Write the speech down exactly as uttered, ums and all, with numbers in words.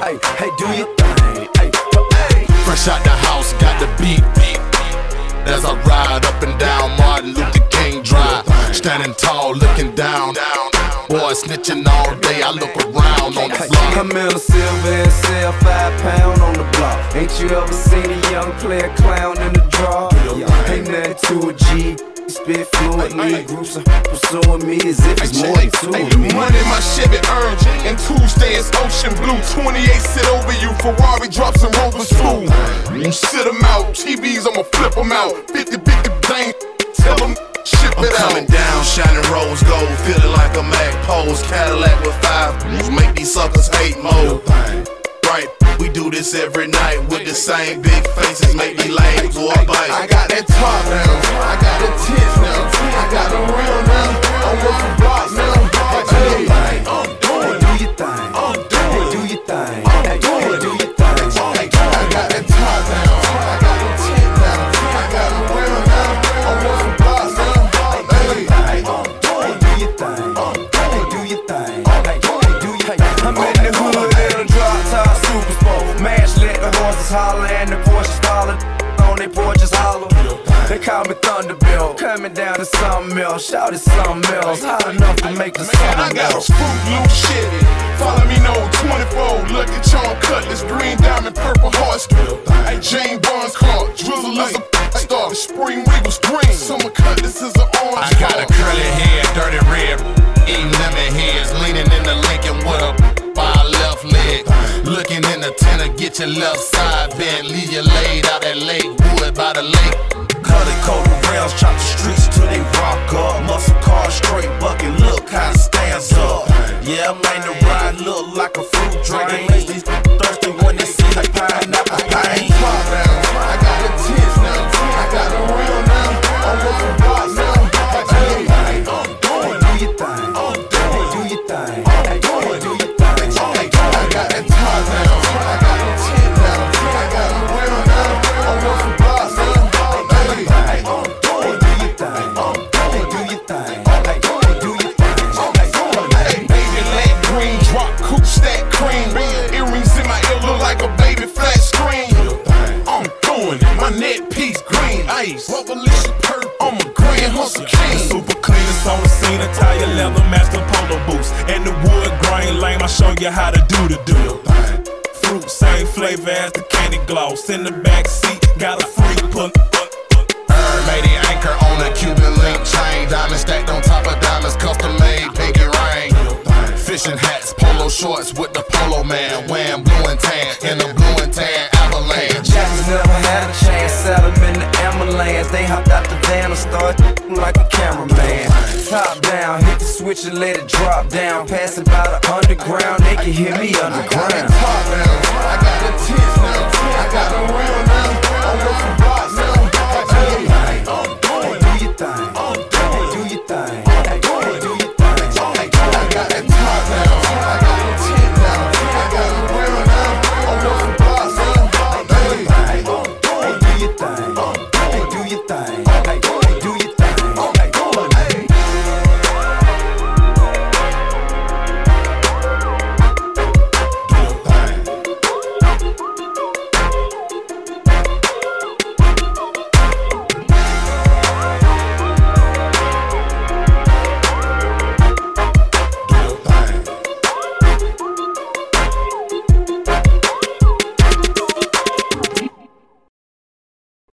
Hey, hey, do your thing. Hey, hey. Fresh out the house, got the beat. As I ride up and down Martin Luther King Drive, standing tall, looking down. Boy, snitching all day, I look around on the block. I'm in a silver and sell five pound on the block. Ain't you ever seen a young player clown in the draw? Ain't nothing to a G. Spit fluently, groups are pursuing me as if it's more than two of me. Running my Chevy Urge, and Tuesday is ocean blue. twenty-eight sit over you, Ferrari drops and Rovers too. You sit them out, T Vs I'ma flip them out. fifty fifty bang, tell them ship it out. I'm coming down, shining rose gold, feeling like a Mac pose. Cadillac with five, make these suckers hate mode. Right, we do this every night with the same big faces, make me lame for a bite. I got that top now, I got the tits now, I got the real now, I'm with the block now. Hey, I'm doing, do your thing. I'm doing, do your thing. I'm doing, do your thing. I got that top now, I got the tits now, I got the real now, I'm with the block now. Hey, I'm doing, do your thing. I'm doing, do your thing. Hey, do your thing. I'm in the hood in a drop top super sport. Mash let the horses holler and the Porsches follow. On they porches hollow. They call me Thunderbill. Coming down to something else. Shout it something else. Hot enough to make the man, I something got a else. spook loose shit. Follow me no twenty-four. Look at John Cutlass, green diamond, purple hearts. Hey, Jane Barnes car, Drizzle is a star. The Spring Regal's green, Summer Cutlass is an orange. I got a curly hair, dirty red, eating lemon heads, leaning in the Lincoln with a by left leg. Looking in the tenor, get your left side bent. Leave you laid out at Lake Wood by the lake. Colored coat rounds, chop the streets till they rock up. Muscle car, straight bucket, look how it stands up. Yeah, man, the ride look like a fruit drink. These thirsty when they see the pineapple pain. I got the tits now, I got the real now, I'm with the block now. Hey, I'm doing, do your thing. I'm doing, do your thing. Hey, doing, do your thing. I got that top now, I got the tits now, I got the real now, I'm with the block now. I'm doing, do your thing. I'm doing, do your thing. Hey, doing, do your thing. Hey, baby, let green drop, coupe stack cream. Earrings in my ear look like a baby flat screen. I'm doing it, my neck piece green ice. Revolution purple, I'm a grand hustle king. Super cleanest on the scene, Italian leather, master polo boots, and the wood grain lame. I show you how to do the do. Fruit, same flavor as the candy gloss. In the back seat, got a free pull. Made the anchor on a Cuban link chain. Diamond stacked on top of diamonds, custom made, pinky rain. Fishing hats, polo shorts with the polo man. Wearing blue and tan in the blue and tan avalanche. Jackers never had a chance, sat them in the ambulance. They hopped out the van and started like a cameraman. Top down, hit the switch and let it drop down. Pass it by the underground, they can hear me underground. Top now,